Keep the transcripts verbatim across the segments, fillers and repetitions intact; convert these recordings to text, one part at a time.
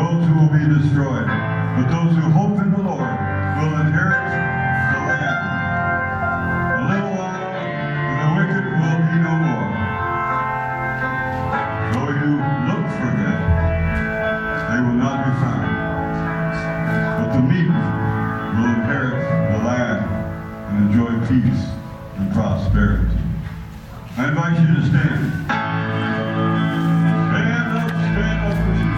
those who will be destroyed. But those who hope in the Lord will inherit the land. A little while, and the wicked will be no more. Though you look for them, they will not be found. But the meek will inherit the land and enjoy peace and prosperity. I invite you to stand. Stand up, stand up with me.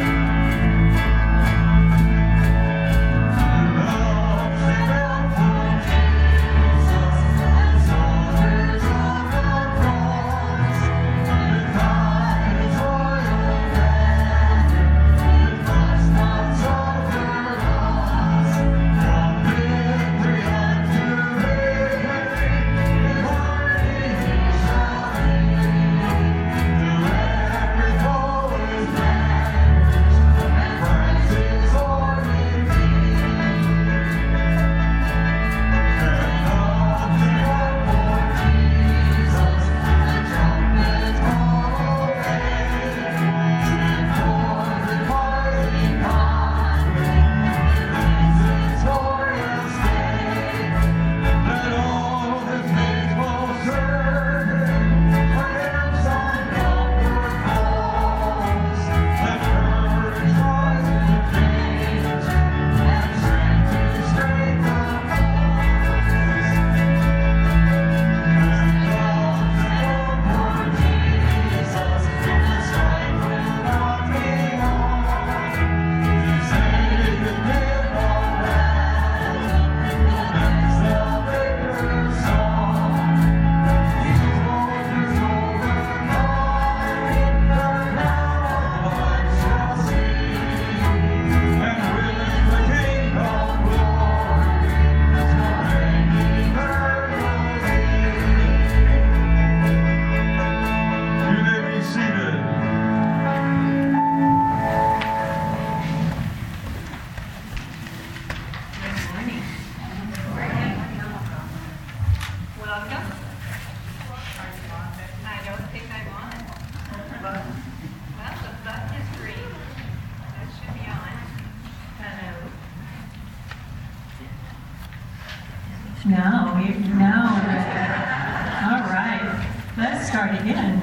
Now, we, now, all right, let's start again.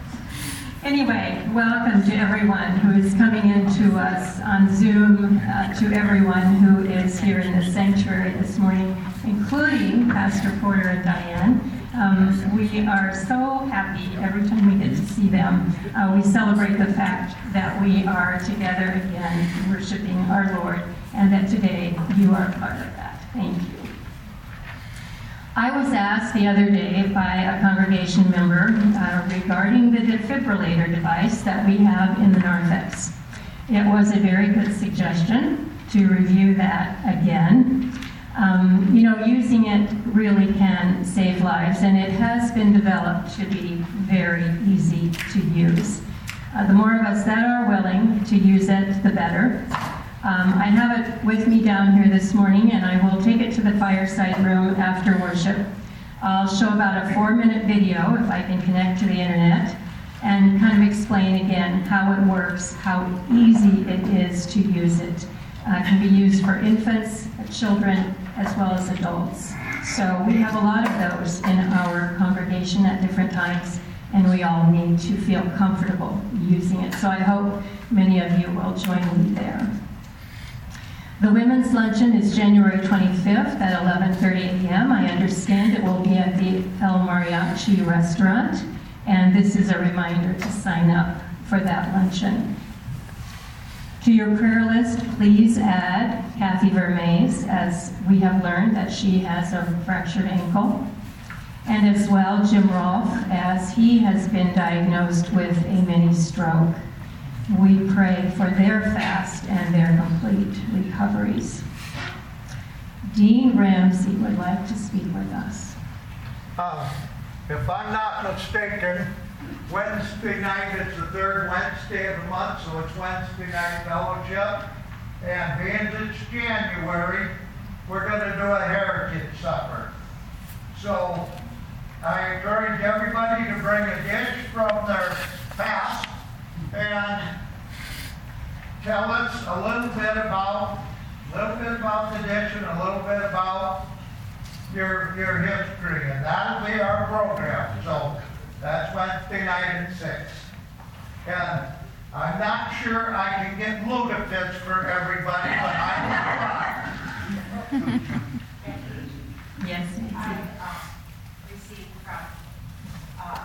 Anyway, welcome to everyone who is coming in to us on Zoom, uh, to everyone who is here in the sanctuary this morning, including Pastor Porter and Diane. Um, we are so happy every time we get to see them. Uh, we celebrate the fact that we are together again, worshiping our Lord, and that today you are part of that. Thank you. I was asked the other day by a congregation member uh, regarding the defibrillator device that we have in the narthex. It was a very good suggestion to review that again. Um, you know, using it really can save lives, and it has been developed to be very easy to use. Uh, the more of us that are willing to use it, the better. Um, I have it with me down here this morning, and I will take it to the fireside room after worship. I'll show about a four-minute video, if I can connect to the internet, and kind of explain again how it works, how easy it is to use it. Uh, it can be used for infants, children, as well as adults. So we have a lot of those in our congregation at different times, and we all need to feel comfortable using it. So I hope many of you will join me there. The women's luncheon is January twenty-fifth at eleven thirty a m I understand it will be at the El Mariachi restaurant, and this is a reminder to sign up for that luncheon. To your prayer list, please add Kathy Vermees, as we have learned that she has a fractured ankle, and as well Jim Rolfe, as he has been diagnosed with a mini stroke. We pray for their fast and their complete recoveries. Dean Ramsey would like to speak with us. Uh, if I'm not mistaken, Wednesday night is the third Wednesday of the month, so it's Wednesday night fellowship. And being it's January, we're going to do a heritage supper. So I encourage everybody to bring a dish from their past and tell us a little bit about, a little bit about the addition, a little bit about your, your history, and that'll be our program. So that's Wednesday night at six. And I'm not sure I can get Ludacris for everybody, but I will try. Yes, I Nancy. um, received from, uh,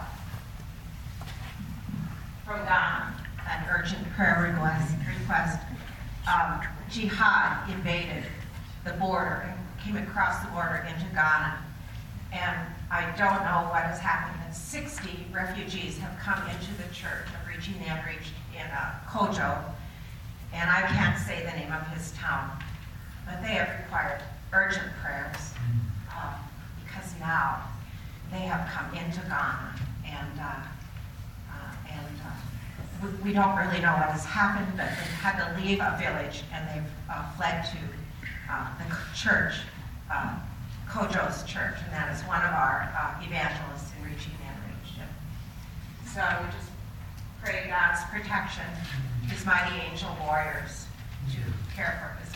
from Ghana an urgent prayer request. request. Um, jihad invaded the border and came across the border into Ghana. And I don't know what has happened. And sixty refugees have come into the church of Reaching the Unreached in uh, Kojo. And I can't say the name of his town, but they have required urgent prayers. Um, because now they have come into Ghana, and uh, uh, and uh, we, we don't really know what has happened, but they've had to leave a village and they've uh, fled to uh, the church, uh, Kojo's church, and that is one of our uh, evangelists in Reaching the Unreached. So we just pray God's protection, His mighty angel warriors, to care for His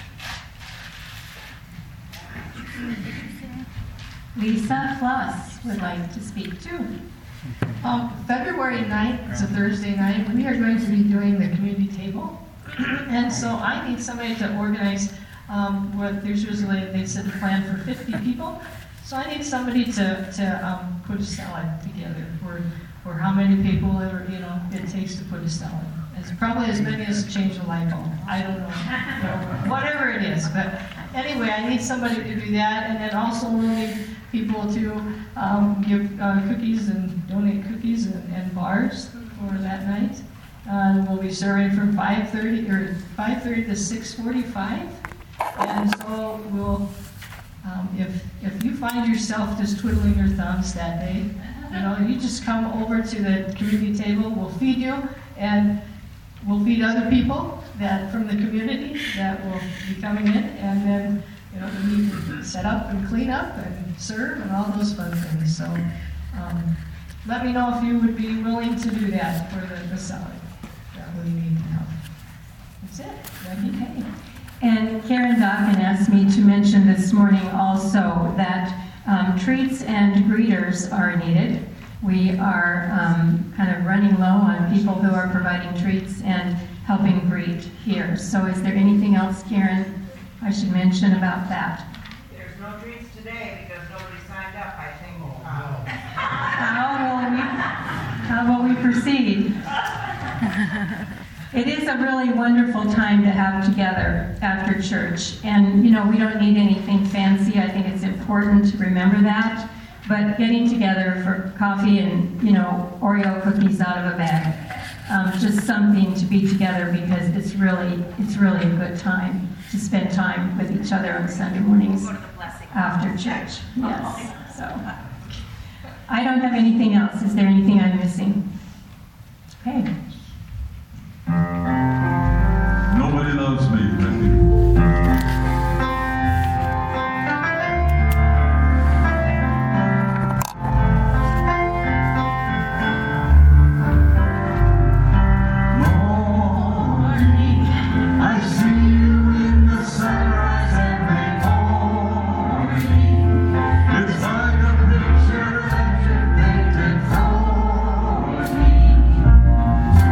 people. Lisa Floss would like to speak too. Um, February ninth, it's a Thursday night, we are going to be doing the community table. And so I need somebody to organize, um, what there's usually, they said plan for fifty people. So I need somebody to, to um, put a salad together for, for how many people it, you know, it takes to put a salad. It's probably as many as change a light bulb. I don't know, you know, whatever it is. But anyway, I need somebody to do that, and then also we'll need people to um, give uh, cookies and donate cookies and, and bars for that night. Uh, we'll be serving from five thirty or five thirty to six forty-five, and so we'll. Um, if if you find yourself just twiddling your thumbs that day, you know, you just come over to the community table. We'll feed you, and we'll feed other people that from the community that will be coming in, and then. You know, we need to set up and clean up and serve and all those fun things. So um, let me know if you would be willing to do that for the, the salad. That really need help. That's it. Becky Kay. And Karen Docken asked me to mention this morning also that um, treats and greeters are needed. We are um, kind of running low on people who are providing treats and helping greet here. So is there anything else, Karen, I should mention about that? There's no treats today because nobody signed up, I think. Oh, no. How will we, how will we proceed? It is a really wonderful time to have together after church. And, you know, we don't need anything fancy. I think it's important to remember that. But getting together for coffee and, you know, Oreo cookies out of a bag. Um, just something to be together because it's really, it's really a good time to spend time with each other on Sunday mornings Go to the blessing. after church. Yes. So I don't have anything else. Is there anything I'm missing? Okay. Nobody loves me, Becky. Thank you.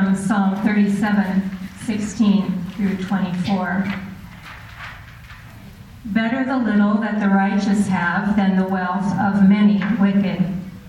from Psalm thirty-seven, sixteen through twenty-four. Better the little that the righteous have than the wealth of many wicked.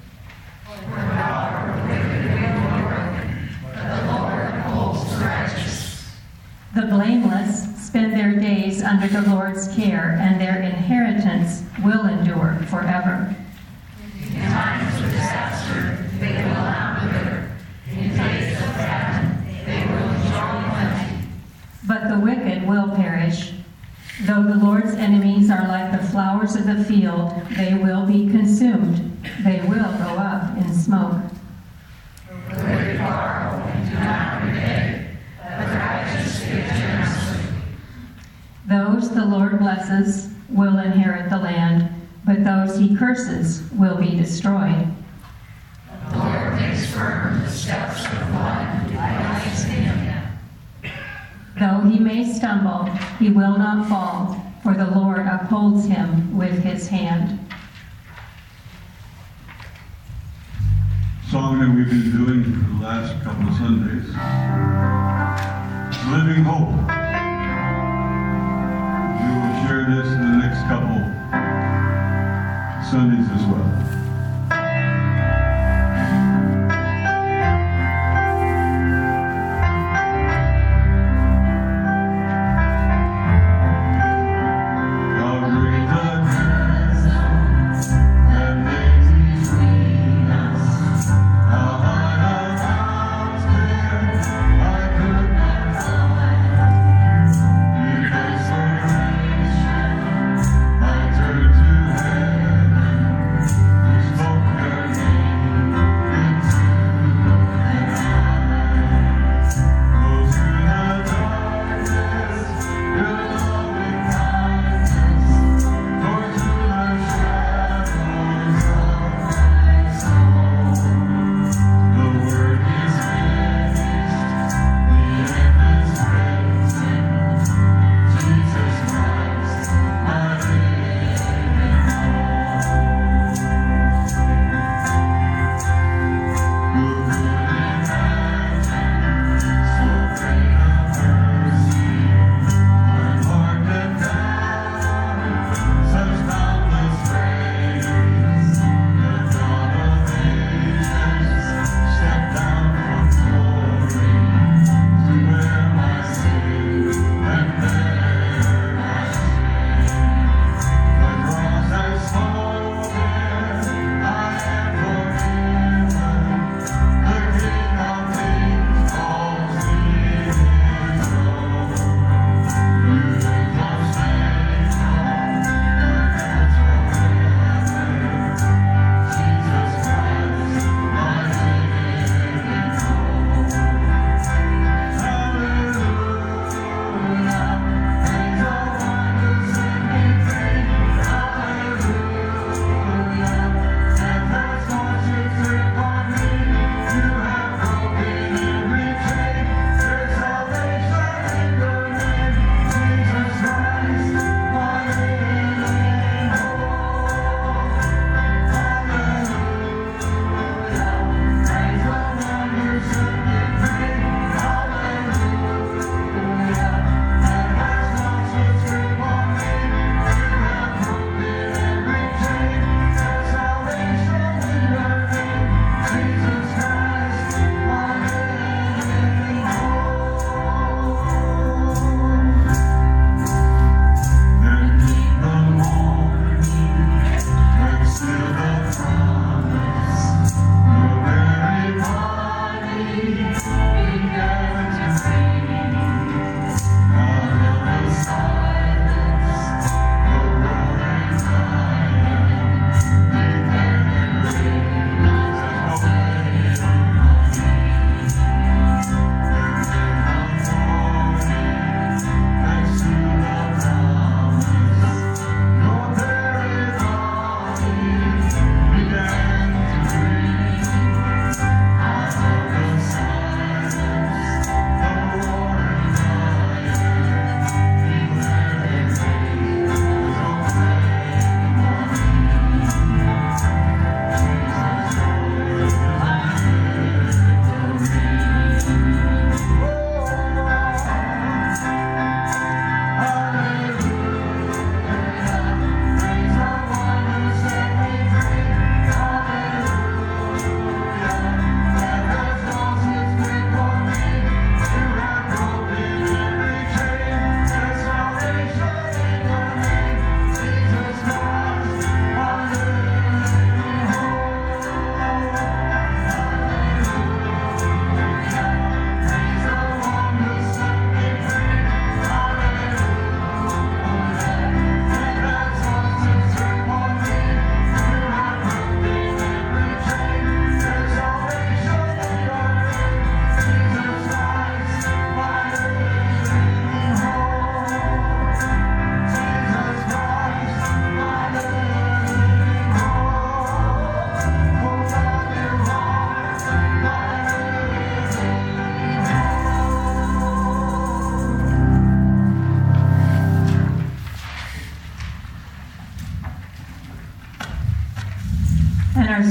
The blameless spend their days under the Lord's care, and their inheritance will endure forever. In times of disaster, they will not wither. In days of famine, they will enjoy plenty. But the wicked will perish. Though the Lord's enemies are like the flowers of the field, they will be consumed. They will go up in smoke. The wicked borrow and do not repay, but the righteous give generously. Those the Lord blesses will inherit the land, but those he curses will be destroyed. The Lord makes firm the steps of one who delights in him. Though he may stumble, he will not fall, for the Lord upholds him with his hand. Song that we've been doing for the last couple of Sundays. Living Hope. We will share this in the next couple Sundays as well.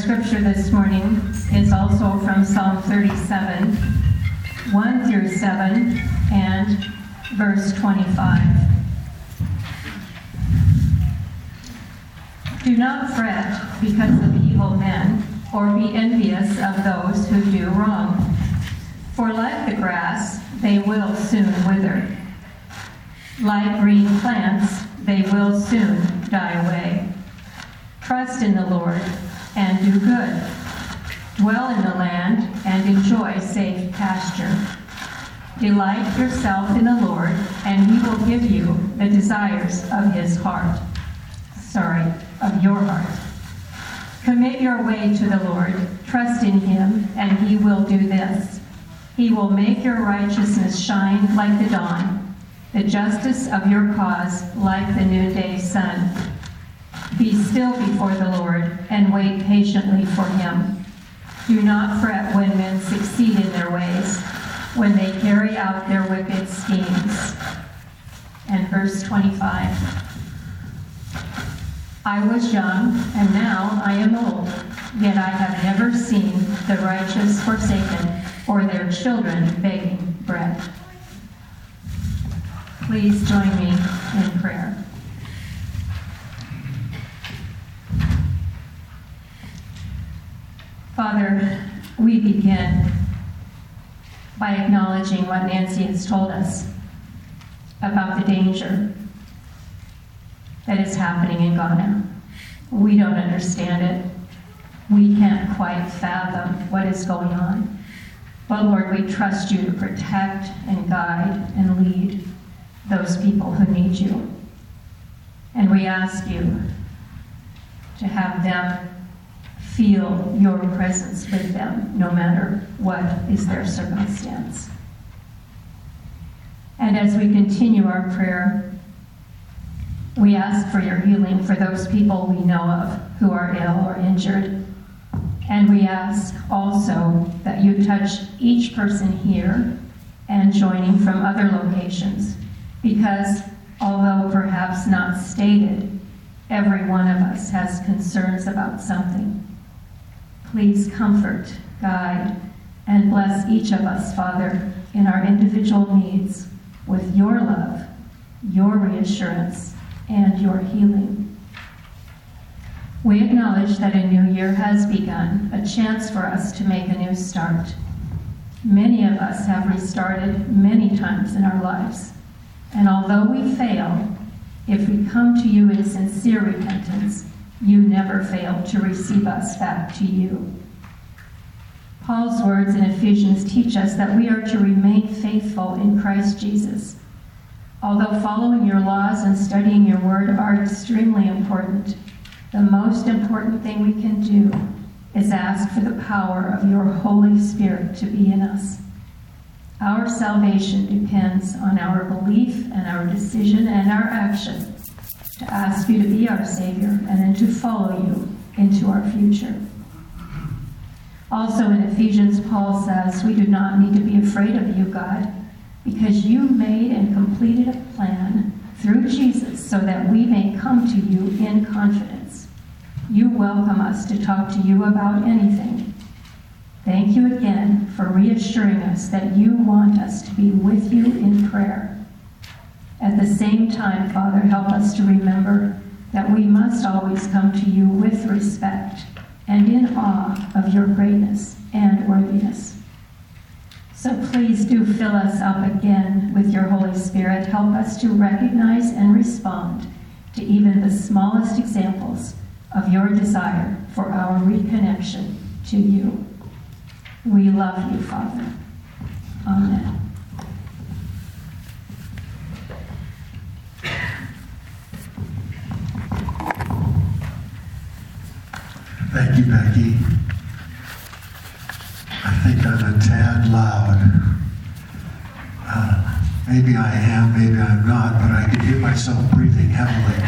scripture this morning is also from Psalm thirty-seven, one through seven, and verse twenty-five. Do not fret because of evil men, or be envious of those who do wrong. For like the grass, they will soon wither. Like green plants, they will soon die away. Trust in the Lord and do good. Dwell in the land and enjoy safe pasture. Delight yourself in the Lord, and he will give you the desires of his heart. Sorry, of your heart. Commit your way to the Lord, trust in him, and he will do this. He will make your righteousness shine like the dawn, the justice of your cause like the noonday sun. Be still before the Lord and wait patiently for him. Do not fret when men succeed in their ways, when they carry out their wicked schemes. And verse twenty-five. I was young, and now I am old, yet I have never seen the righteous forsaken, or their children begging bread. Please join me in prayer. Father, we begin by acknowledging what Nancy has told us about the danger that is happening in Ghana. We don't understand it. We can't quite fathom what is going on. But Lord, we trust you to protect and guide and lead those people who need you. And we ask you to have them feel your presence with them, no matter what is their circumstance. And as we continue our prayer, we ask for your healing for those people we know of who are ill or injured. And we ask also that you touch each person here and joining from other locations, because although perhaps not stated, every one of us has concerns about something. Please comfort, guide, and bless each of us, Father, in our individual needs with your love, your reassurance, and your healing. We acknowledge that a new year has begun, a chance for us to make a new start. Many of us have restarted many times in our lives, and although we fail, if we come to you in sincere repentance, you never fail to receive us back to you. Paul's words in Ephesians teach us that we are to remain faithful in Christ Jesus. Although following your laws and studying your word are extremely important, the most important thing we can do is ask for the power of your Holy Spirit to be in us. Our salvation depends on our belief and our decision and our action to ask you to be our Savior and then to follow you into our future. Also in Ephesians, Paul says we do not need to be afraid of you, God, because you made and completed a plan through Jesus so that we may come to you in confidence. You welcome us to talk to you about anything. Thank you again for reassuring us that you want us to be with you in prayer. At the same time, Father, help us to remember that we must always come to you with respect and in awe of your greatness and worthiness. So please do fill us up again with your Holy Spirit. Help us to recognize and respond to even the smallest examples of your desire for our reconnection to you. We love you, Father. Amen. Thank you, Becky. I think I'm a tad loud. Uh, maybe I am, maybe I'm not, but I can hear myself breathing heavily,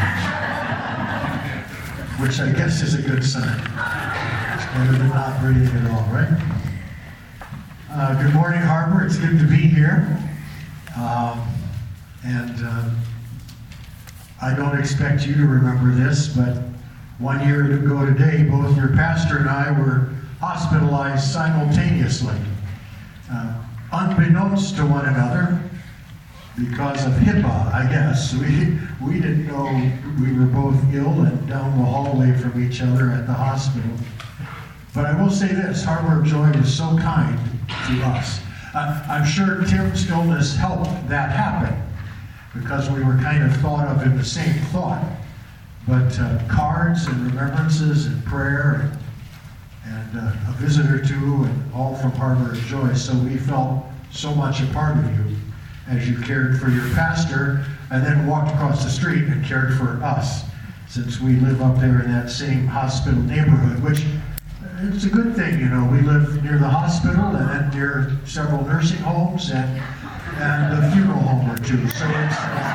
which I guess is a good sign. It's better than not breathing at all, right? Uh, good morning, Harbor. It's good to be here. Um, and uh, I don't expect you to remember this, but One year ago today, both your pastor and I were hospitalized simultaneously, uh, unbeknownst to one another, because of HIPAA, I guess. We, we didn't know we were both ill and down the hallway from each other at the hospital. But I will say this, Harbor of Joy was so kind to us. Uh, I'm sure Tim's illness helped that happen, because we were kind of thought of in the same thought. But uh, cards and remembrances and prayer and, and uh, a visit or two, and all from Harbor of Joy. So we felt so much a part of you as you cared for your pastor and then walked across the street and cared for us, since we live up there in that same hospital neighborhood, which it's a good thing, you know. We live near the hospital and then near several nursing homes and, and a funeral home or two. So it's,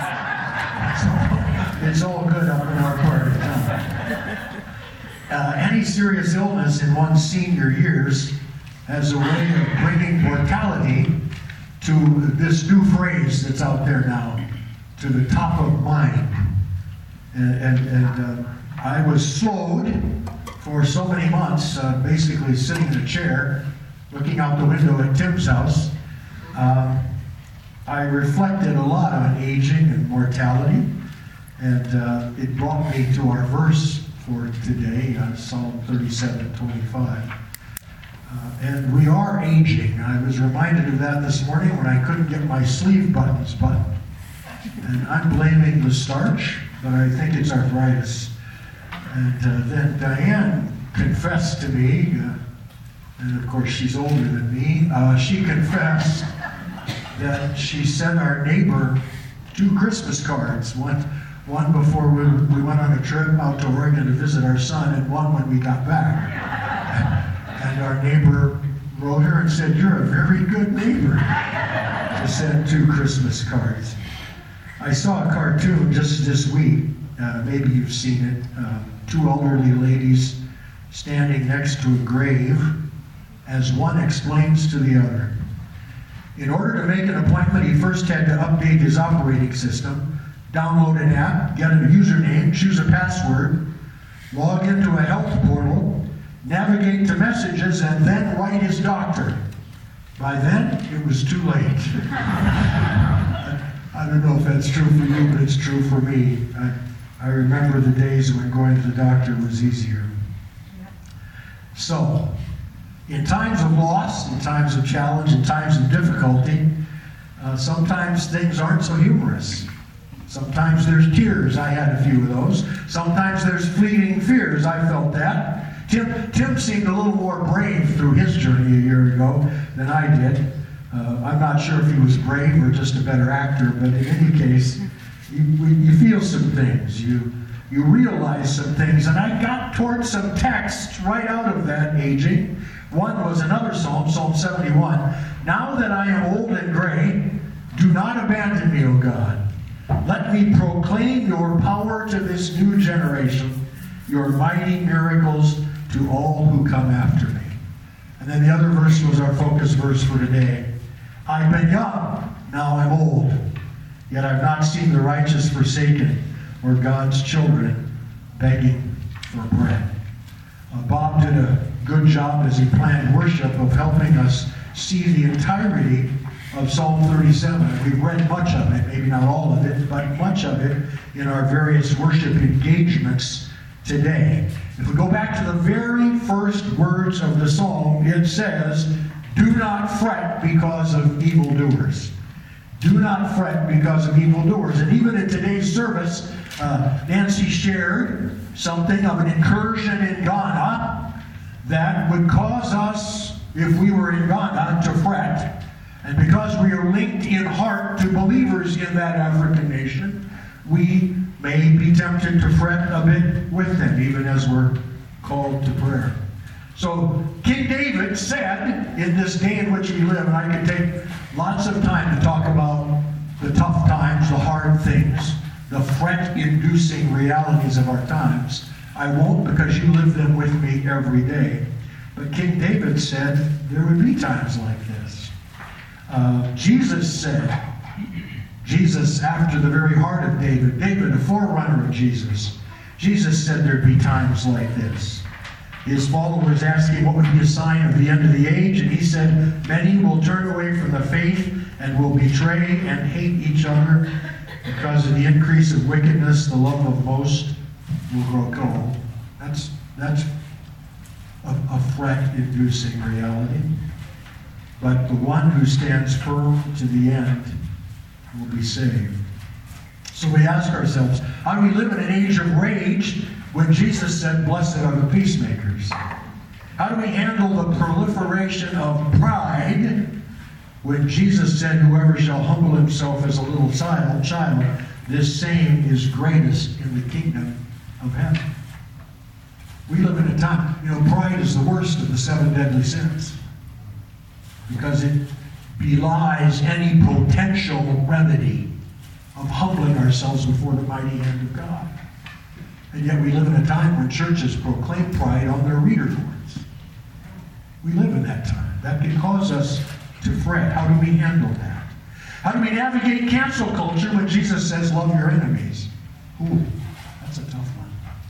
it's, it's all good up in our part of town. Uh, any serious illness in one's senior years has a way of bringing mortality to this new phrase that's out there now, to the top of mind. And, and, and uh, I was slowed for so many months, uh, basically sitting in a chair, looking out the window at Tim's house. Um, I reflected a lot on aging and mortality, and uh, it brought me to our verse for today, uh, Psalm thirty-seven twenty-five. Uh, and we are aging. I was reminded of that this morning when I couldn't get my sleeve buttons buttoned. And I'm blaming the starch, but I think it's arthritis. And uh, then Diane confessed to me, uh, and of course she's older than me, uh, she confessed that she sent our neighbor two Christmas cards, one, one before we, we went on a trip out to Oregon to visit our son, and one when we got back. And our neighbor wrote her and said, "You're a very good neighbor to send two Christmas cards." I saw a cartoon just this week, uh, maybe you've seen it, uh, two elderly ladies standing next to a grave as one explains to the other. In order to make an appointment, he first had to update his operating system, download an app, get a username, choose a password, log into a health portal, navigate to messages, and then write his doctor. By then, it was too late. I don't know if that's true for you, but it's true for me. I, I remember the days when going to the doctor was easier. So, in times of loss, in times of challenge, in times of difficulty, uh, sometimes things aren't so humorous. Sometimes there's tears. I had a few of those. Sometimes there's fleeting fears. I felt that. Tim, Tim seemed a little more brave through his journey a year ago than I did. Uh, I'm not sure if he was brave or just a better actor, but in any case, you, you feel some things. You, you realize some things. And I got towards some texts right out of that aging. One was another psalm, Psalm seventy-one. "Now that I am old and gray, do not abandon me, O God. Let me proclaim your power to this new generation, your mighty miracles to all who come after me." And then the other verse was our focus verse for today. "I've been young, now I'm old, yet I've not seen the righteous forsaken, or God's children begging for bread." Uh, Bob did a good job as he planned worship of helping us see the entirety of Psalm thirty-seven. We've read much of it, maybe not all of it, but much of it in our various worship engagements today. If we go back to the very first words of the psalm, it says, "Do not fret because of evildoers." Do not fret because of evildoers. And even in today's service, uh, Nancy shared something of an incursion in Ghana that would cause us, if we were in Ghana, to fret. And because we are linked in heart to believers in that African nation, we may be tempted to fret a bit with them, even as we're called to prayer. So King David said, in this day in which we live, and I could take lots of time to talk about the tough times, the hard things, the fret-inducing realities of our times. I won't, because you live them with me every day. But King David said there would be times like this. Uh, Jesus said, Jesus, after the very heart of David, David, a forerunner of Jesus, Jesus said there'd be times like this. His followers asked him what would be a sign of the end of the age, and he said, many will turn away from the faith and will betray and hate each other. Because of the increase of wickedness, the love of most will grow cold. That's, that's a, a fret-inducing reality. But the one who stands firm to the end will be saved. So we ask ourselves, how do we live in an age of rage when Jesus said, blessed are the peacemakers? How do we handle the proliferation of pride when Jesus said, whoever shall humble himself as a little child, child, this same is greatest in the kingdom of heaven? We live in a time, you know, pride is the worst of the seven deadly sins because it belies any potential remedy of humbling ourselves before the mighty hand of God. And yet we live in a time when churches proclaim pride on their reader boards. We live in that time. That can cause us to fret. How do we handle that? How do we navigate cancel culture when Jesus says, love your enemies? Ooh, that's a tough one.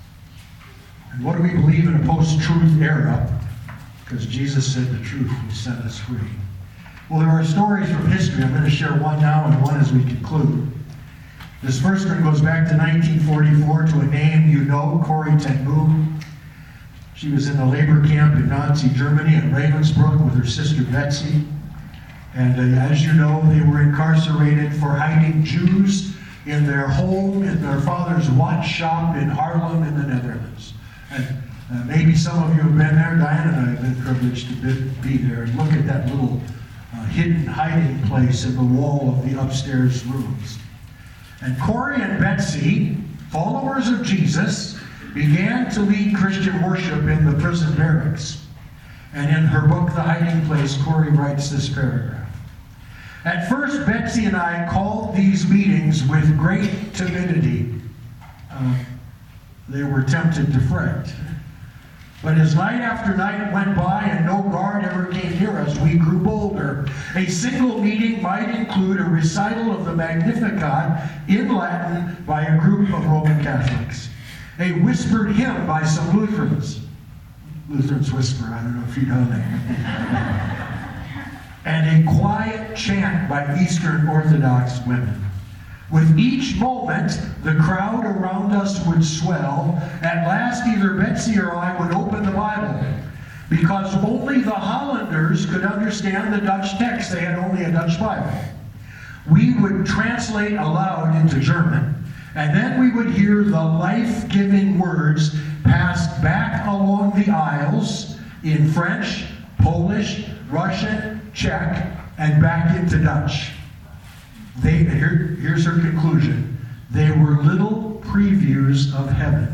And what do we believe in a post-truth era? Because Jesus said the truth will set us free. Well, there are stories from history. I'm going to share one now and one as we conclude. This first one goes back to nineteen forty-four to a name you know, Corrie ten Boom. She was in a labor camp in Nazi Germany in Ravensbrück with her sister Betsy. And uh, as you know, they were incarcerated for hiding Jews in their home, in their father's watch shop in Haarlem in the Netherlands. And uh, maybe some of you have been there. Diane and I have been privileged to be, be there and look at that little uh, hidden hiding place in the wall of the upstairs rooms. And Corrie and Betsy, followers of Jesus, began to lead Christian worship in the prison barracks. And in her book, The Hiding Place, Corrie writes this paragraph. At first, Betsy and I called these meetings with great timidity. Uh, they were tempted to fret. But as night after night went by and no guard ever came near us, we grew bolder. A single meeting might include a recital of the Magnificat in Latin by a group of Roman Catholics. A whispered hymn by some Lutherans. Lutherans whisper, I don't know if you know that. And a quiet chant by Eastern Orthodox women. With each moment, the crowd around us would swell. At last, either Betsy or I would open the Bible, because only the Hollanders could understand the Dutch text. They had only a Dutch Bible. We would translate aloud into German, and then we would hear the life-giving words passed back along the aisles in French, Polish, Russian, Czech, and back into Dutch. They, here, here's her conclusion. They were little previews of heaven.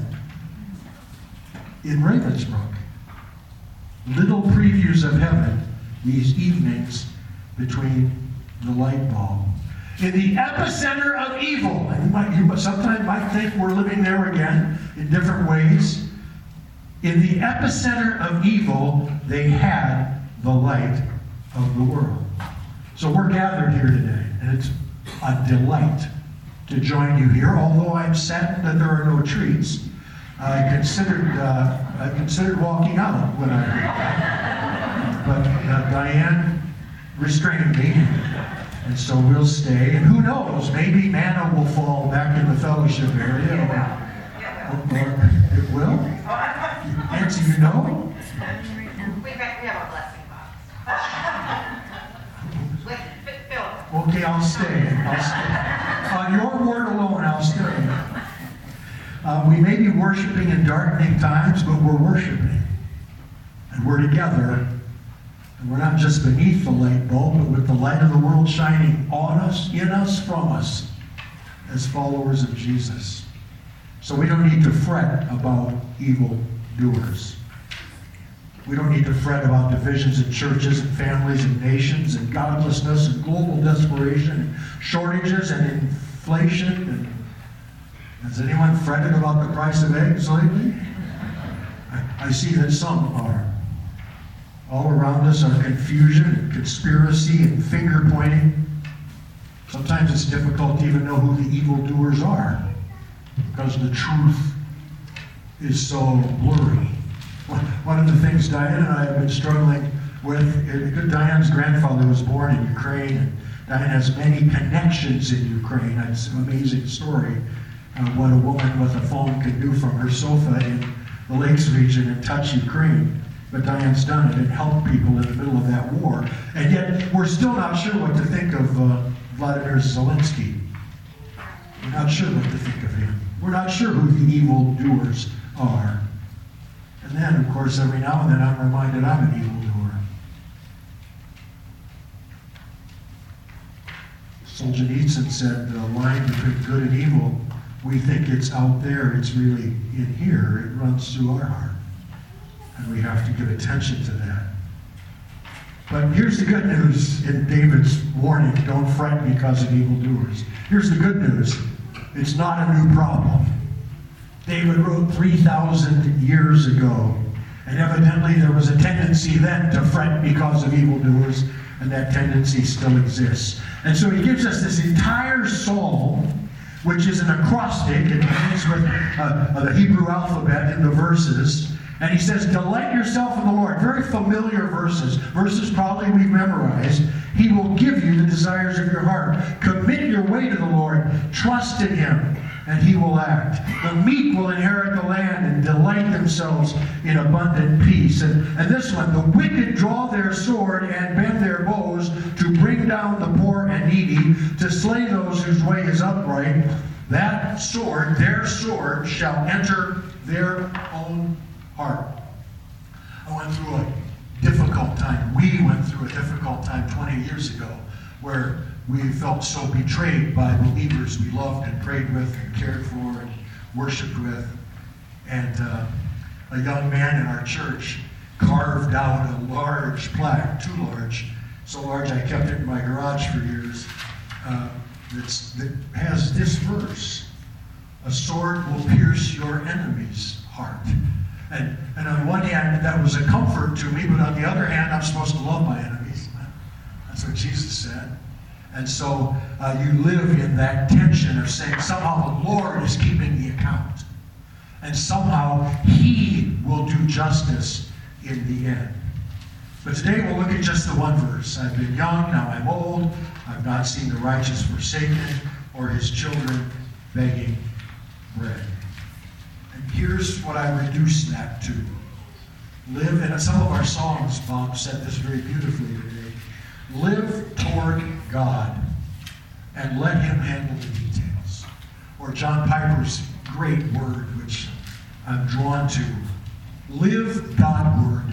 In Ravensbrück. Little previews of heaven these evenings between the light bulb. In the epicenter of evil, and you, might, you sometimes might think we're living there again in different ways. In the epicenter of evil, they had the light of the world. So we're gathered here today, and it's a delight to join you here. Although I'm saddened that there are no treats, I considered uh, I considered walking out when I heard that. But uh, Diane restrained me, and so we'll stay. And who knows? Maybe manna will fall back in the fellowship area. Or, or it will. Nancy, you know? We have, we have a blessing box. With, with Phil. Okay, I'll stay. I'll stay. On your word alone, I'll stay. Uh, we may be worshiping in darkening times, but we're worshiping. And we're together. And we're not just beneath the light bulb, but with the light of the world shining on us, in us, from us, as followers of Jesus. So we don't need to fret about evil doers. We don't need to fret about divisions in churches and families and nations and godlessness and global desperation and shortages and inflation. And has anyone fretted about the price of eggs lately? I, I see that some are. All around us are confusion and conspiracy and finger pointing. Sometimes it's difficult to even know who the evildoers are, because the truth is so blurry. One one of the things Diane and I have been struggling with, uh, Diane's grandfather was born in Ukraine, and Diane has many connections in Ukraine. It's an amazing story, uh, what a woman with a phone can do from her sofa in the Lakes region and touch Ukraine. But Diane's done it and helped people in the middle of that war. And yet, we're still not sure what to think of uh, Vladimir Zelensky. We're not sure what to think of him. We're not sure who the evil doers are. And then, of course, every now and then I'm reminded I'm an evildoer. Solzhenitsyn said the line between good and evil, we think it's out there, it's really in here. It runs through our heart. And we have to give attention to that. But here's the good news in David's warning, don't fret because of evildoers. Here's the good news. It's not a new problem. David wrote three thousand years ago, and evidently there was a tendency then to fret because of evildoers, and that tendency still exists. And so he gives us this entire psalm, which is an acrostic. It begins with uh, uh, the Hebrew alphabet in the verses. And he says, delight yourself in the Lord. Very familiar verses. Verses probably we've memorized. He will give you the desires of your heart. Commit your way to the Lord. Trust in him, and he will act. The meek will inherit the land and delight themselves in abundant peace. And, and this one, the wicked draw their sword and bend their bows to bring down the poor and needy, to slay those whose way is upright. That sword, their sword, shall enter their own heart. I went through a difficult time. We went through a difficult time twenty years ago where we felt so betrayed by believers we loved and prayed with and cared for and worshiped with. And uh, a young man in our church carved out a large plaque, too large, so large I kept it in my garage for years, uh, that's, that has this verse: a sword will pierce your enemy's heart. And, and on one hand, that was a comfort to me, but on the other hand, I'm supposed to love my enemies. That's what Jesus said. And so uh, you live in that tension of saying somehow the Lord is keeping the account. And somehow he will do justice in the end. But today we'll look at just the one verse. I've been young, now I'm old. I've not seen the righteous forsaken or his children begging bread. And here's what I reduce that to. Live, and some of our songs, Bob said this very beautifully today. Live toward God and let him handle the details. Or John Piper's great word, which I'm drawn to. Live Godward.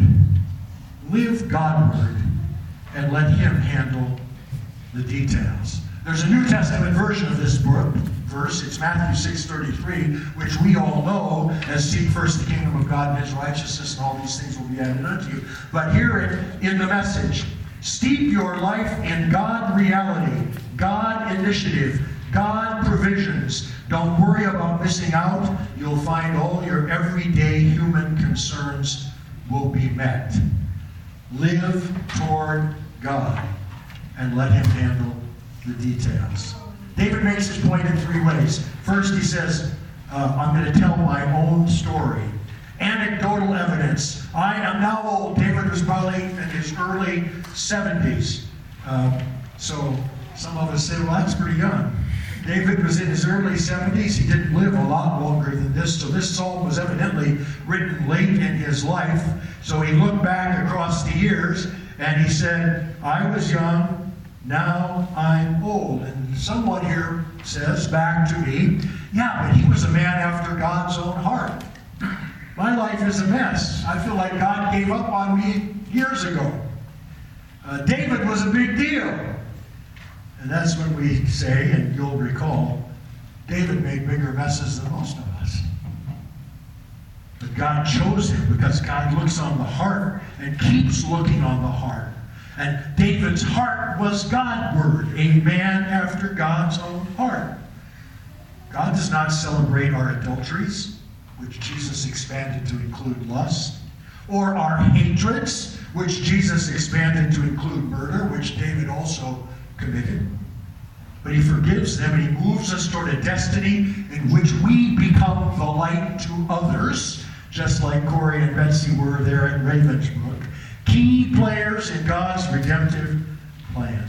Live Godward and let him handle the details. There's a New Testament version of this book, verse. It's Matthew six thirty-three, which we all know as seek first the kingdom of God and his righteousness, and all these things will be added unto you. But hear it in the Message. Steep your life in God reality, God initiative, God provisions. Don't worry about missing out. You'll find all your everyday human concerns will be met. Live toward God and let him handle the details. David makes his point in three ways. First, he says, uh, I'm going to tell my own story. Anecdotal evidence. I am now old. David was probably in his early seventies. Uh, so some of us say, well, that's pretty young. David was in his early seventies. He didn't live a lot longer than this. So this psalm was evidently written late in his life. So he looked back across the years and he said, I was young, now I'm old. And someone here says back to me, yeah, but he was a man after God's own heart. My life is a mess. I feel like God gave up on me years ago. Uh, David was a big deal. And that's when we say, and you'll recall, David made bigger messes than most of us. But God chose him because God looks on the heart and keeps looking on the heart. And David's heart was Godward, a man after God's own heart. God does not celebrate our adulteries, which Jesus expanded to include lust, or our hatreds, which Jesus expanded to include murder, which David also committed. but he forgives them and he moves us toward a destiny in which we become the light to others, just like Corey and Betsy were there at Ravensbrook. Key players in God's redemptive plan.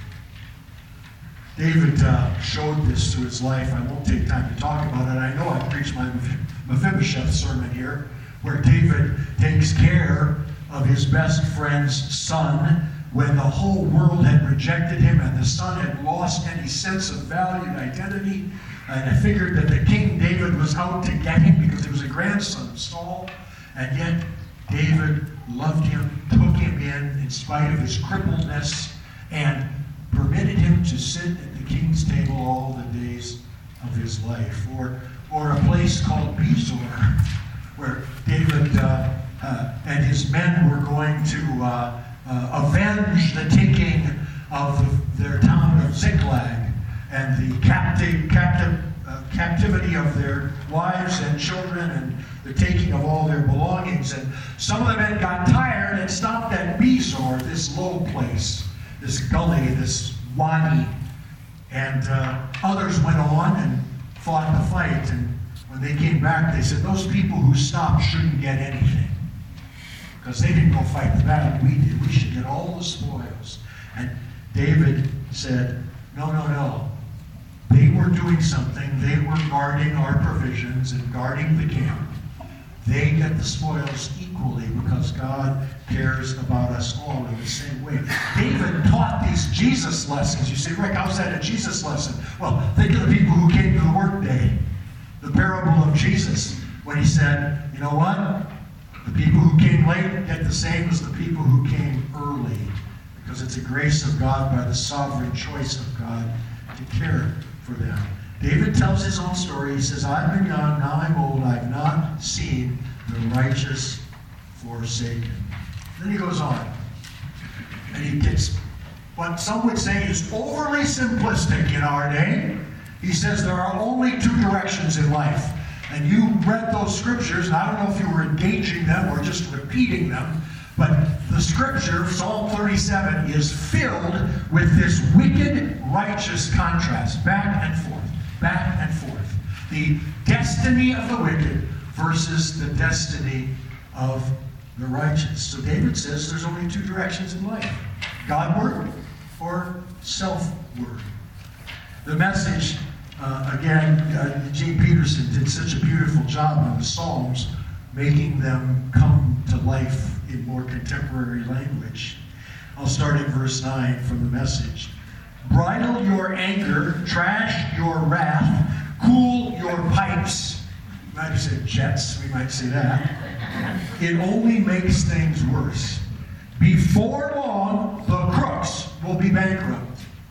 David uh, showed this through his life. I won't take time to talk about it. I know I preached my Mephibosheth sermon here, where David takes care of his best friend's son when the whole world had rejected him and the son had lost any sense of value and identity. And I figured that the King David was out to get him because he was a grandson of Saul. And yet David loved him, took him in in spite of his crippledness, and permitted him to sit at the king's table all the days of his life. Or, or a place called Bezor, where David uh, uh, and his men were going to uh, uh, avenge the taking of the, their town of Ziklag and the captive, captive, uh, captivity of their wives and children and the taking of all their belongings. And some of the men got tired and stopped at Bezor, this low place, this gully, this wadi. And uh, others went on and fought the fight. And when they came back, they said, those people who stopped shouldn't get anything. Because they didn't go fight the battle, we did. We should get all the spoils. And David said, no, no, no. They were doing something. They were guarding our provisions and guarding the camp. They get the spoils equally because God cares about us all in the same way. David taught these Jesus lessons. You say, Rick, how's that a Jesus lesson? Well, think of the people who came to the workday. The parable of Jesus, when he said, you know what? The people who came late get the same as the people who came early, because it's a grace of God by the sovereign choice of God to care for them. David tells his own story. He says, I've been young, now I'm old, I've not seen the righteous forsaken. Then he goes on, and he gets what some would say is overly simplistic in our day. He says there are only two directions in life. And you read those scriptures, and I don't know if you were engaging them or just repeating them, but the scripture, Psalm thirty-seven, is filled with this wicked, righteous contrast, back and forth, back and forth. The destiny of the wicked versus the destiny of the righteous. So David says there's only two directions in life, Godward or self-ward. The Message, uh, again, uh, Gene Peterson did such a beautiful job on the Psalms, making them come to life in more contemporary language. I'll start at verse nine from the Message. Bridle your anger, trash your wrath, cool your pipes. We might have said jets, we might say that. It only makes things worse. Before long, the crooks will be bankrupt.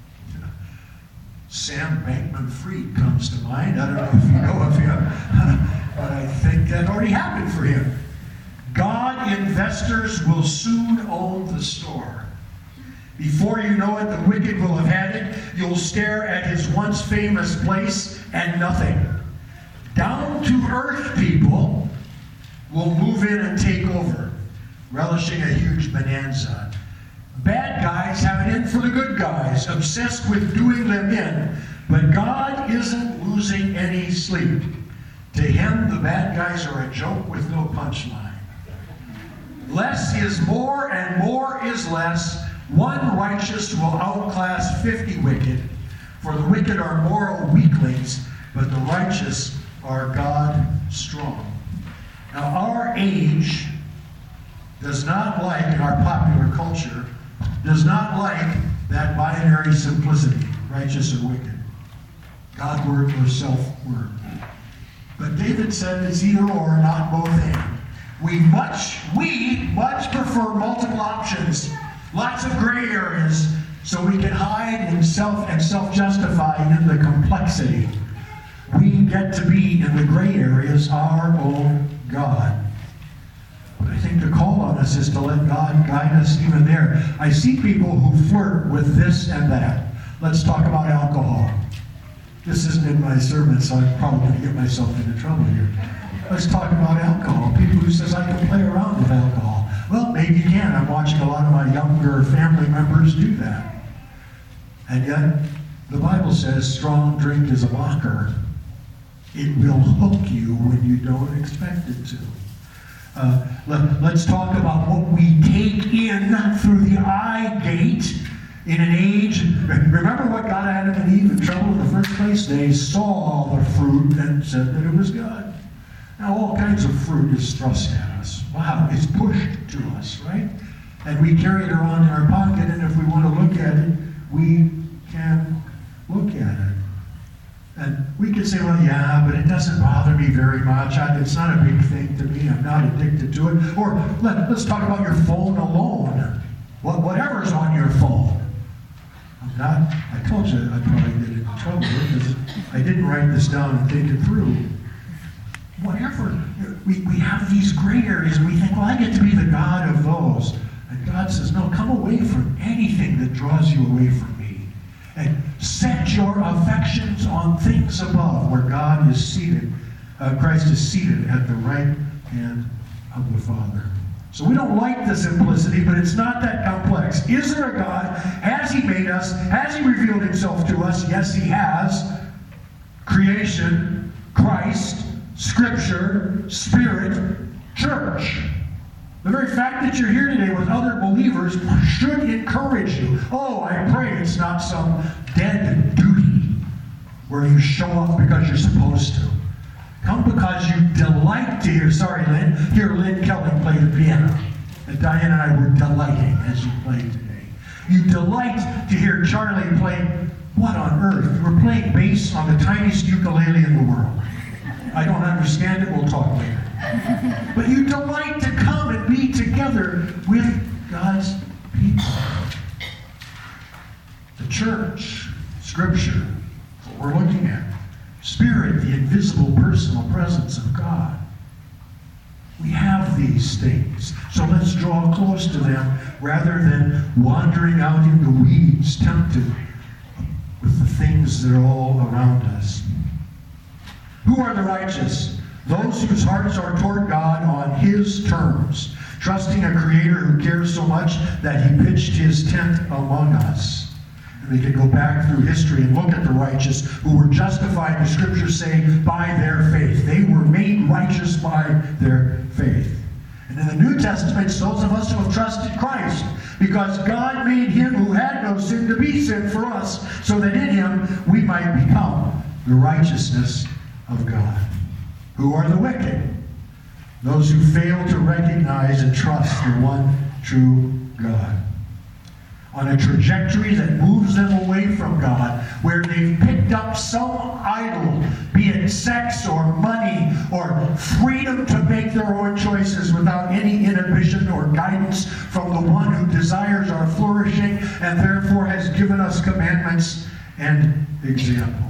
Sam Bankman-Fried comes to mind. I don't know if you know of him, but I think that already happened for him. God investors will soon own the store. Before you know it, the wicked will have had it. You'll stare at his once famous place and nothing. Down to earth people will move in and take over, relishing a huge bonanza. Bad guys have it in for the good guys, obsessed with doing them in. But God isn't losing any sleep. To him, the bad guys are a joke with no punchline. Less is more and more is less. One righteous will outclass fifty wicked. For the wicked are moral weaklings, but the righteous are God strong. Now, our age does not like, in our popular culture, does not like that binary simplicity, righteous or wicked, Godward or self-word. But David said it's either or, not both and. We much, we much prefer multiple options, lots of gray areas, so we can hide in self and self-justify in the complexity. We get to be in the gray areas our own God. But I think the call on us is to let God guide us even there. I see people who flirt with this and that. Let's talk about alcohol. This isn't in my sermon, so I'm probably going to get myself into trouble here. Let's talk about alcohol. People who says I can play around with alcohol. Well, maybe you can. I'm watching a lot of my younger family members do that. And yet, The Bible says strong drink is a mocker. It will hook you when you don't expect it to. Uh, let, let's talk about what we take in through the eye gate in an age. Remember what got Adam and Eve in trouble in the first place? They saw the fruit and said that it was good. Now all kinds of fruit is thrust at us. Wow, it's pushed to us, right? And we carry it around in our pocket, and if we want to look at it, we can look at it. And we could say, well, yeah, but it doesn't bother me very much. I, it's not a big thing to me. I'm not addicted to it. Or let, let's talk about your phone alone. What, whatever's on your phone. I'm not, I told you I'd probably get into trouble because I didn't write this down and think it through. Whatever. We, we have these gray areas and we think, well, I get to be the God of those. And God says, no, come away from anything that draws you away from me. And set your affections on things above where God is seated, uh, Christ is seated at the right hand of the Father. So we don't like the simplicity, but it's not that complex. Is there a God? Has he made us? Has he revealed himself to us? Yes, he has. Creation, Christ, Scripture, Spirit, church. The very fact that you're here today with other believers should encourage you. Oh, I pray it's not some dead duty where you show up because you're supposed to. Come because you delight to hear, sorry Lynn, hear Lynn Kelly play the piano. And Diane and I were delighting as you played today. You delight to hear Charlie play, what on earth? We're playing bass on the tiniest ukulele in the world. I don't understand it, we'll talk later. But you delight to come and be together with God's people. The church, Scripture, what we're looking at. Spirit, the invisible personal presence of God. We have these things. So let's draw close to them rather than wandering out in the weeds, tempted with the things that are all around us. Who are the righteous? Those whose hearts are toward God on his terms, trusting a creator who cares so much that he pitched his tent among us. And we can go back through history and look at the righteous who were justified, the scriptures say, by their faith. They were made righteous by their faith. And in the New Testament, it's those of us who have trusted Christ, because God made him who had no sin to be sin for us, so that in him we might become the righteousness of God. Who are the wicked? Those who fail to recognize and trust the one true God. On a trajectory that moves them away from God, where they've picked up some idol, be it sex or money or freedom to make their own choices without any inhibition or guidance from the one who desires our flourishing and therefore has given us commandments and example.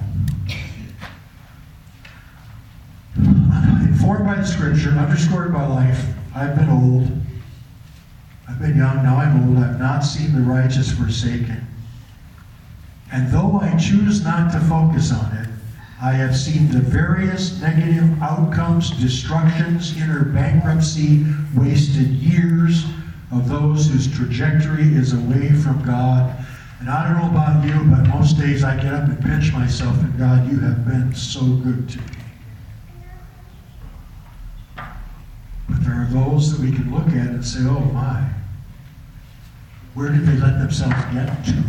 Informed by the Scripture, underscored by life, I've been old. I've been young, now I'm old. I've not seen the righteous forsaken. And though I choose not to focus on it, I have seen the various negative outcomes, destructions, inner bankruptcy, wasted years of those whose trajectory is away from God. And I don't know about you, but most days I get up and pinch myself, and God, you have been so good to me. But there are those that we can look at and say, oh my, where did they let themselves get to?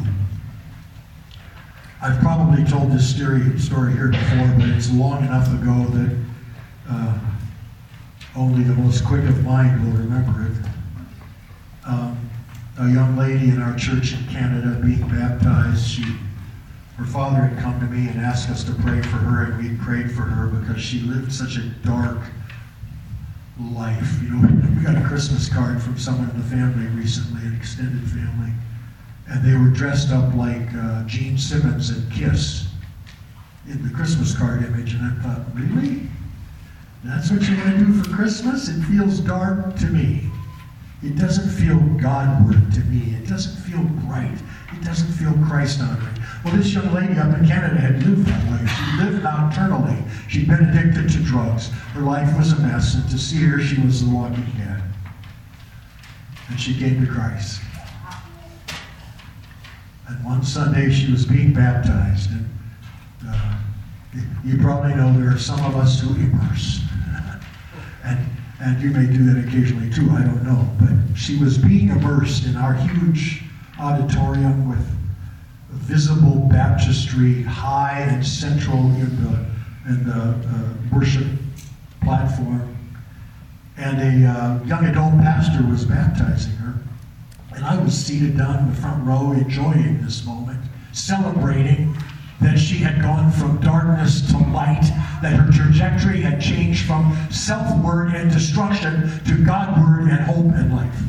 I've probably told this story, story here before, but it's long enough ago that uh, only the most quick of mind will remember it. Um, a young lady in our church in Canada being baptized, she, her father had come to me and asked us to pray for her, and we prayed for her because she lived such a dark life. You know, we got a Christmas card from someone in the family recently, an extended family, and they were dressed up like uh, Gene Simmons and Kiss in the Christmas card image, and I thought, really? That's what you're going to do for Christmas? It feels dark to me. It doesn't feel Godward to me. It doesn't feel right. It doesn't feel Christ-honoring. Well, this young lady up in Canada had lived that way. She lived nocturnally. She'd been addicted to drugs. Her life was a mess, and to see her, she was the walking dead. And she came to Christ. And one Sunday she was being baptized. And uh, you probably know there are some of us who immerse. and, and you may do that occasionally too, I don't know. But she was being immersed in our huge auditorium with visible baptistry, high and central in the, in the uh, worship platform. And a uh, young adult pastor was baptizing her. And I was seated down in the front row enjoying this moment, celebrating that she had gone from darkness to light, that her trajectory had changed from self-word and destruction to God-word and hope and life.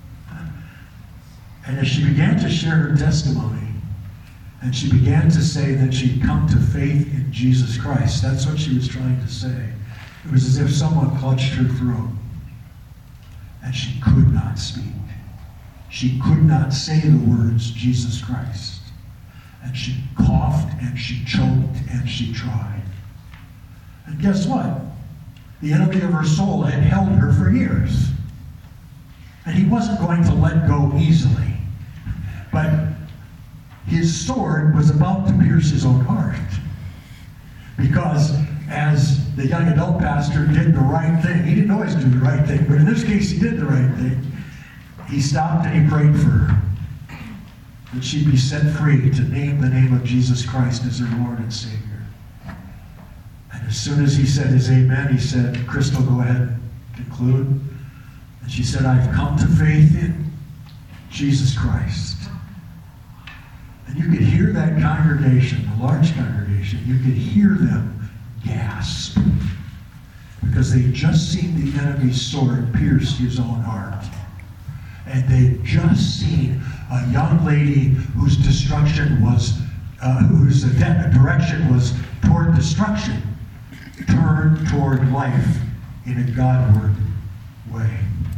And as she began to share her testimony, and she began to say that she'd come to faith in Jesus Christ, that's what she was trying to say. It was as if someone clutched her throat, and she could not speak. She could not say the words, Jesus Christ. And she coughed, and she choked, and she tried. And guess what? The enemy of her soul had held her for years. And he wasn't going to let go easily. But his sword was about to pierce his own heart. Because as the young adult pastor did the right thing, he didn't always do the right thing, but in this case he did the right thing. He stopped and he prayed for her, that she'd be set free to name the name of Jesus Christ as her Lord and Savior. And as soon as he said his amen, he said, Crystal, go ahead and conclude. And she said, I've come to faith in Jesus Christ. And you could hear that congregation, the large congregation, you could hear them gasp. Because they'd just seen the enemy's sword pierce his own heart. And they'd just seen a young lady whose destruction was, uh, whose direction was toward destruction, turn toward life in a Godward way.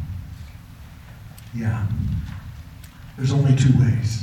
Yeah. There's only two ways.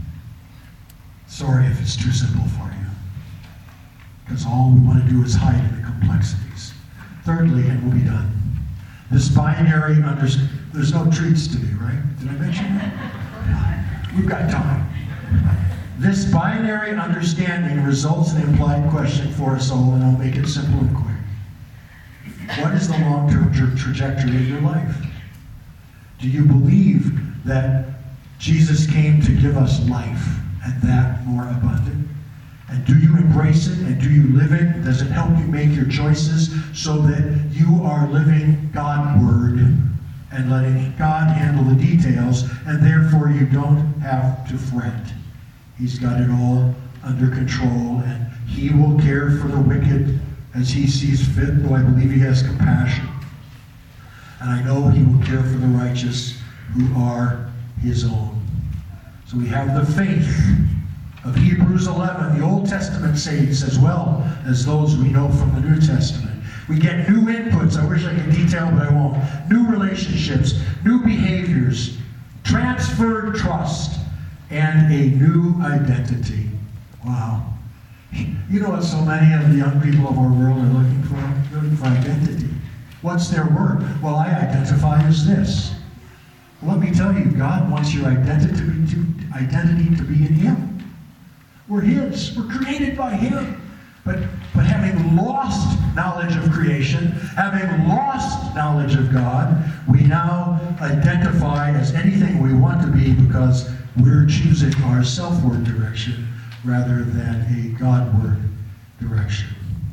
Sorry if it's too simple for you. Because all we want to do is hide in the complexities. Thirdly, and we'll be done. This binary understanding. There's no treats to me, right? Did I mention that? We've got time. This binary understanding results in an implied question for us all, and I'll make it simple and quick. What is the long-term tra- trajectory of your life? Do you believe that Jesus came to give us life, and that more abundant? And do you embrace it, and do you live it? Does it help you make your choices so that you are living God-word and letting God handle the details, and therefore you don't have to fret? He's got it all under control, and he will care for the wicked as he sees fit, though I believe he has compassion. And I know he will care for the righteous who are his own. So we have the faith of Hebrews eleven, the Old Testament saints, as well as those we know from the New Testament. We get new inputs. I wish I could detail, but I won't. New relationships, new behaviors, transferred trust, and a new identity. Wow. You know what so many of the young people of our world are looking for? They're looking for identity. What's their word? Well, I identify as this. Well, let me tell you, God wants your identity to, identity to be in him. We're his. We're created by him. But, but having lost knowledge of creation, having lost knowledge of God, we now identify as anything we want to be because we're choosing our self-word direction rather than a God-word direction.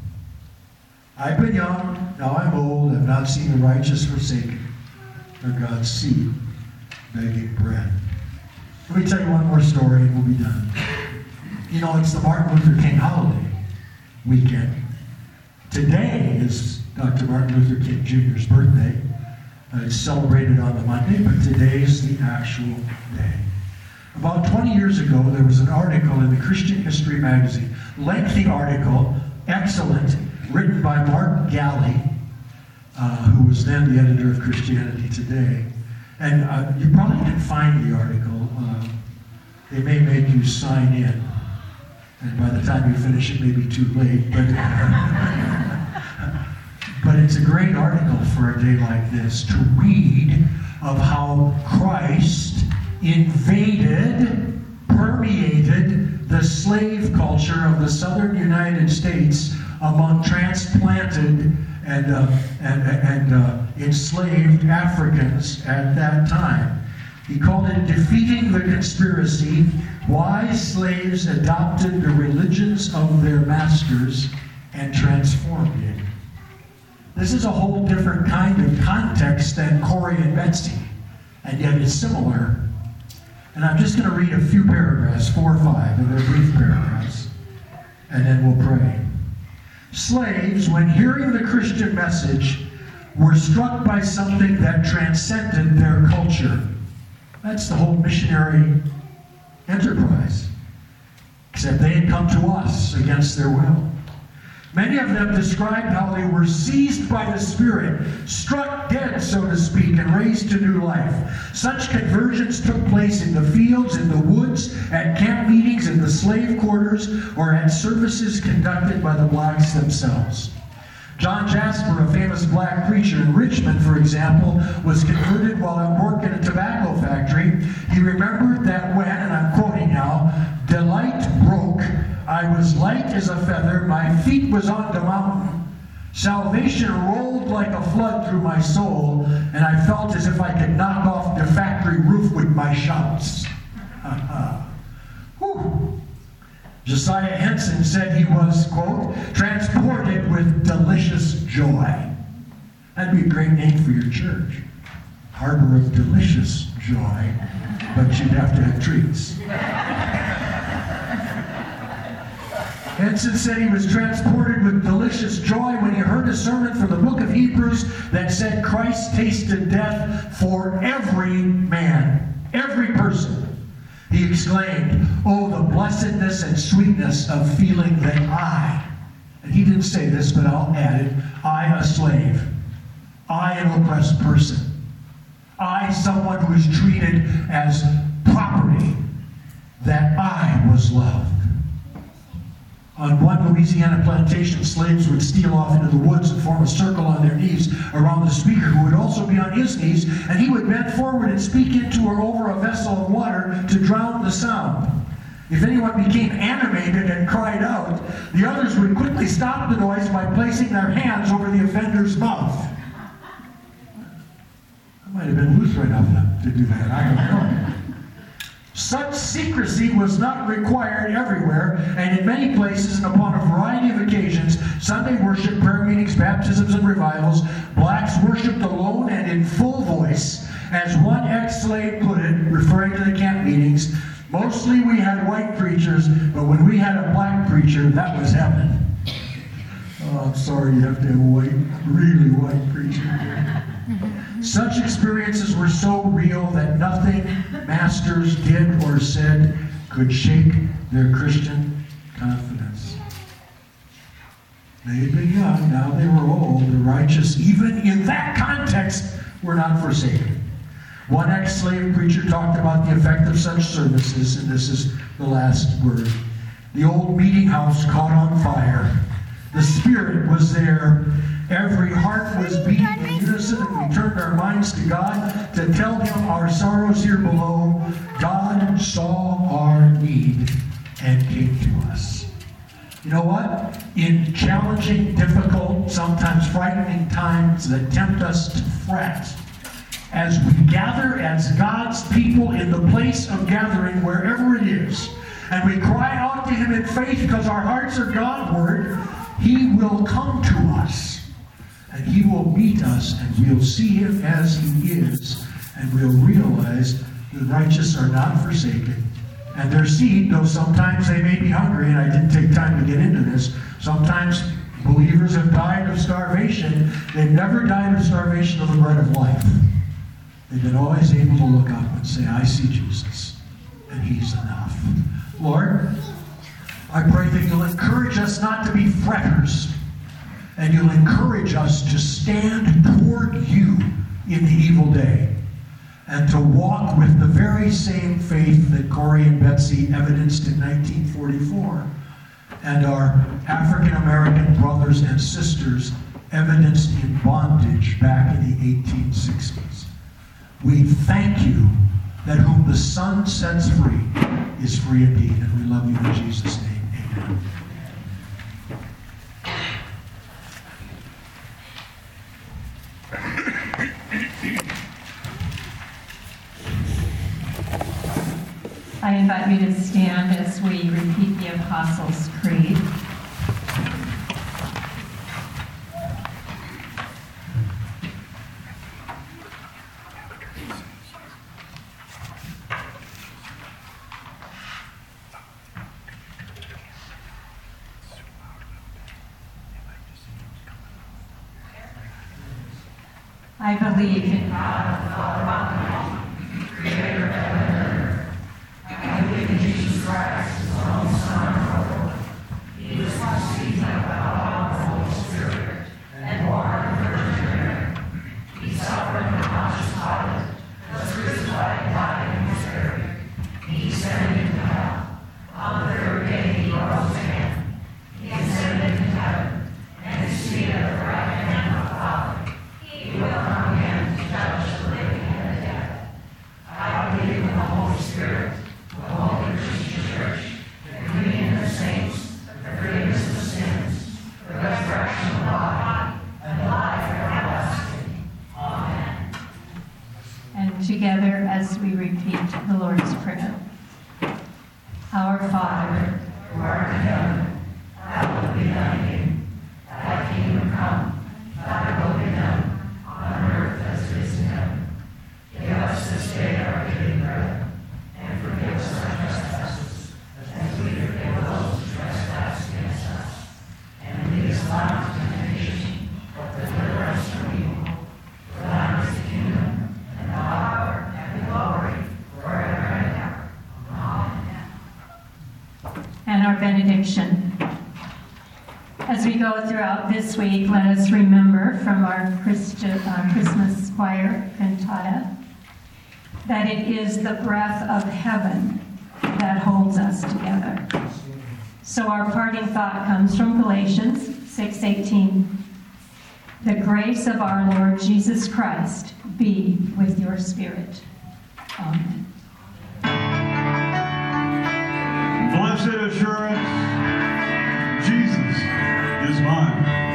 I've been young, now I'm old, I've not seen the righteous forsaken, nor God's seed begging bread. Let me tell you one more story and we'll be done. You know, it's the Martin Luther King holiday weekend. Today is Doctor Martin Luther King Junior's birthday. Uh, it's celebrated on the Monday, but today is the actual day. About twenty years ago, there was an article in the Christian History magazine, lengthy article, excellent, written by Mark Galli, uh, who was then the editor of Christianity Today. And uh, you probably didn't find the article. Uh, they may make you sign in. And by the time you finish, it may be too late. But, but it's a great article for a day like this to read of how Christ invaded permeated the slave culture of the southern United States among transplanted and, uh, and, and uh, enslaved Africans at that time. He called it Defeating the Conspiracy, Why Slaves Adopted the Religions of Their Masters and Transformed it. This is a whole different kind of context than Corrie and Betsy, and yet it's similar. And I'm just going to read a few paragraphs, four or five, and they're brief paragraphs, and then we'll pray. Slaves, when hearing the Christian message, were struck by something that transcended their culture. That's the whole missionary enterprise. Except they had come to us against their will. Many of them described how they were seized by the Spirit, struck dead, so to speak, and raised to new life. Such conversions took place in the fields, in the woods, at camp meetings, in the slave quarters, or at services conducted by the blacks themselves. John Jasper, a famous black preacher in Richmond, for example, was converted while at work in a tobacco factory. He remembered that when, and I'm quoting now, delight broke, I was light as a feather, my feet was on the mountain. Salvation rolled like a flood through my soul, and I felt as if I could knock off the factory roof with my shouts. Whew. Josiah Henson said he was, quote, transported with delicious joy. That'd be a great name for your church. Harbor of Delicious Joy, but you'd have to have treats. Henson said he was transported with delicious joy when he heard a sermon from the book of Hebrews that said Christ tasted death for every man, every person. He exclaimed, oh, the blessedness and sweetness of feeling that I, and he didn't say this, but I'll add it, I, a slave, I, an oppressed person, I, someone who is treated as property, that I was loved. On one Louisiana plantation, slaves would steal off into the woods and form a circle on their knees around the speaker, who would also be on his knees, and he would bend forward and speak into or over a vessel of water to drown the sound. If anyone became animated and cried out, the others would quickly stop the noise by placing their hands over the offender's mouth. I might have been Lutheran enough to do that, I don't know. Such secrecy was not required everywhere, and in many places and upon a variety of occasions, Sunday worship, prayer meetings, baptisms, and revivals, blacks worshiped alone and in full voice. As one ex-slave put it, referring to the camp meetings, mostly we had white preachers, but when we had a black preacher, that was heaven. Oh, I'm sorry you have to have a white, really white preacher. Such experiences were so real that nothing masters did or said could shake their Christian confidence. They had been young, now they were old. The righteous, even in that context, were not forsaken. One ex-slave preacher talked about the effect of such services, and this is the last word. The old meeting house caught on fire. The Spirit was there. Every heart was beating in unison, and we turned our minds to God to tell Him our sorrows here below. God saw our need and came to us. You know what? In challenging, difficult, sometimes frightening times that tempt us to fret, as we gather as God's people in the place of gathering, wherever it is, and we cry out to Him in faith because our hearts are Godward, He will come to us. And He will meet us, and we'll see Him as He is, and we'll realize the righteous are not forsaken. And their seed, though sometimes they may be hungry, and I didn't take time to get into this, sometimes believers have died of starvation. They've never died of starvation of the bread of life. They've been always able to look up and say, I see Jesus, and He's enough. Lord, I pray that You'll encourage us not to be fretters, and You'll encourage us to stand toward You in the evil day, and to walk with the very same faith that Corrie and Betsy evidenced in nineteen forty-four, and our African American brothers and sisters evidenced in bondage back in the eighteen sixties. We thank You that whom the Son sets free is free indeed. And we love you in Jesus' name. Amen. I invite you to stand as we repeat the Apostles' Creed. I believe in God, the Father Almighty, creator of heaven and earth. I believe in Jesus Christ, his only Son, our Lord. He was conceived by God and the Holy Spirit, and born of the Virgin Mary. He suffered under Pontius Pilate, was crucified, and died, and was buried. He descended into hell. On the third day he rose again. He ascended into heaven, and is seated at the right hand of the Father. He will come again to judge the living and the dead. I believe in the Holy Spirit, the Holy Christian Church, the communion of saints, the forgiveness of sins, the resurrection of the body, and life everlasting. Amen. And together as we repeat the Lord's Prayer. Our Father, who art in heaven, hallowed be thy name. Thy kingdom come, thy will be done, on earth as it is in heaven. Give us this day our daily bread, and forgive us our trespasses, as we forgive those who trespass against us. And lead us not into temptation, but deliver us from evil. For thine is the kingdom, and the power, and the glory, forever and ever. Amen. And our benediction. As we go throughout this week, let us remember from our Christi- uh, Christmas choir cantata that it is the breath of heaven that holds us together. So our parting thought comes from Galatians six eighteen. The grace of our Lord Jesus Christ be with your spirit. Amen. Blessed assurance, Jesus is mine.